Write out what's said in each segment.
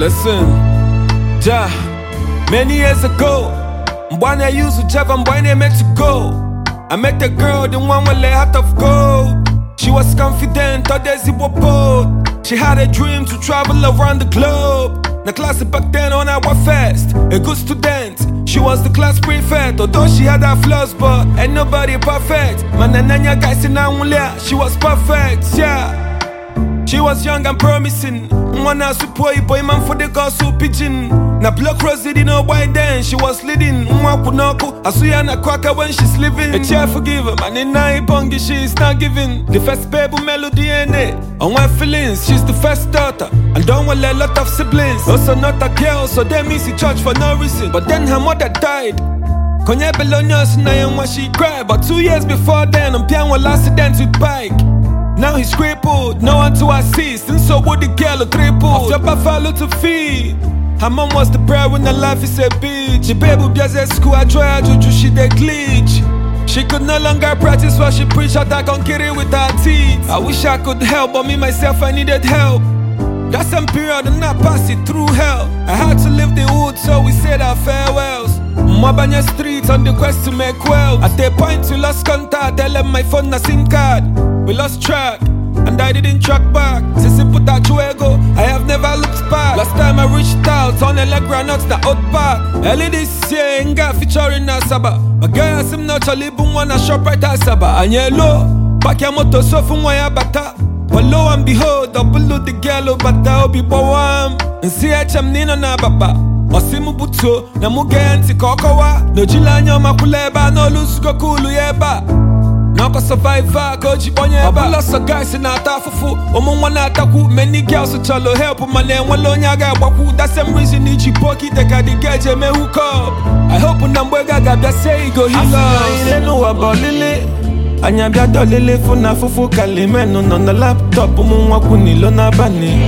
Listen, ja, many years ago, Mbwana used to Java, Mbwana meant to go. I met the girl, the one with the heart of gold. She was confident, thought there's a boat. She had a dream to travel around the globe. The class back then on our fest, a good student. She was the class prefect, although she had her flaws, but ain't nobody perfect. Manananya guys in Angulia, she was perfect, yeah. She was young and promising. Mwana supoi boy man for the gospel pigeon. Na block rose didn't know why then she was leading. Mwakunoku asuya na kwaka when she's living. A chair forgive her, man in nai bongi she's not giving. The first baby melody in it. On my feelings, she's the first daughter. And don't want a lot of siblings. Also not a girl, so they miss the church for no reason. But then her mother died. Konye Belonios na young when she cried. But 2 years before then, I'm piano accident with bike. Now he's crippled, no one to assist. And so would the girl a triple. Of your buffalo to feed. Her mom was the breadwinner, life is a bitch. The baby was at school, I try to juju, she dey glitch. She could no longer practice what she preached, I can kill it with her teeth. I wish I could help, but me myself, I needed help. That same period and I passed it through hell. I had to leave the hood, so we said our farewells. Mwabanya streets on the quest to make wealth. At the point we lost contact, I left my phone, a SIM card. We lost track, and I didn't track back. Since I put that chuego, I have never looked back. Last time I reached out, on the leg nuts the out back. Early this year, ain't got featuring Asaba. My guy has him not a libun one a shop right Asaba. And yellow, back your motor so from where bata. But lo and behold, double the girl bata obi bawam. And see HM Nino na baba. Osimu buto, na muge anti kokowa. No jilanyo makuleba, no lose go kulu yeba. Nako survivor, koji onyeba. Lots of guys in our fufu. Wana ataku, many girls to chalo help. Mane walo nyaga waku. That's some reason ichi poki teka di geje me hook up. I hope unambwega gabia say go heal us. I know about Lily. Anyabia do Lily funa fufu kalimeno on the laptop. Waku nilo na bani.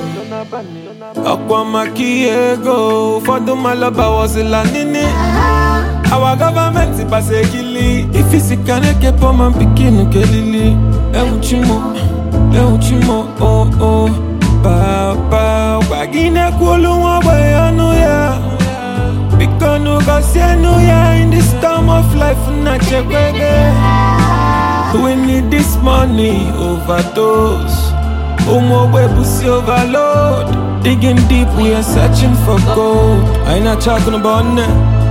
Akwa makiego. Fodu malaba was ilanini. Our government is basically if it's a caneke for man picking kelili. Euchimo, oh, papa, wagine kulu wabayanu ya. Bikonu gasianu ya in this time of life na chekwege. We need this money overdose. Webusi overload. Digging deep, we are searching for gold. I ain't not talking about that.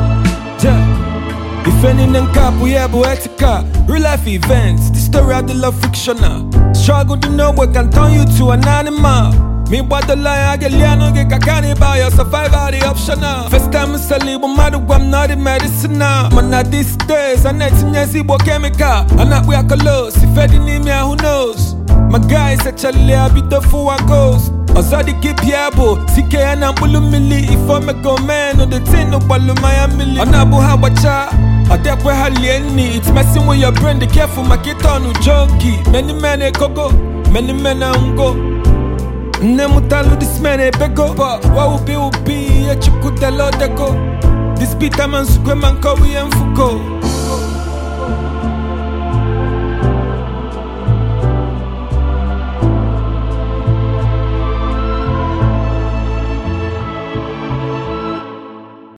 Defending them cap, we have poetica. Real life events, the story of the love fictional. Struggle to know what can turn you to an animal. Me what the lie, I get liano, get kakani by your survival, the optional. First time I say, but mad, I'm not the medicinal. Man, not these days, I'm not in chemical. I'm not we are close, if I didn't need me, who knows? My guys actually a bit of who I goes. Ozadi keep yabo, CK and Ambulu Mili. If I make a man on the tin of Palumaya Mili. Anabu Hawacha, I take where Halieni. It's messing with your brain, the careful Makitonu junkie. Many men a kogo, many men a ungo. Nemutalu this man a bego. But what will be a chukutelo deco. This beat a man Sukweman Kowi and Foucault.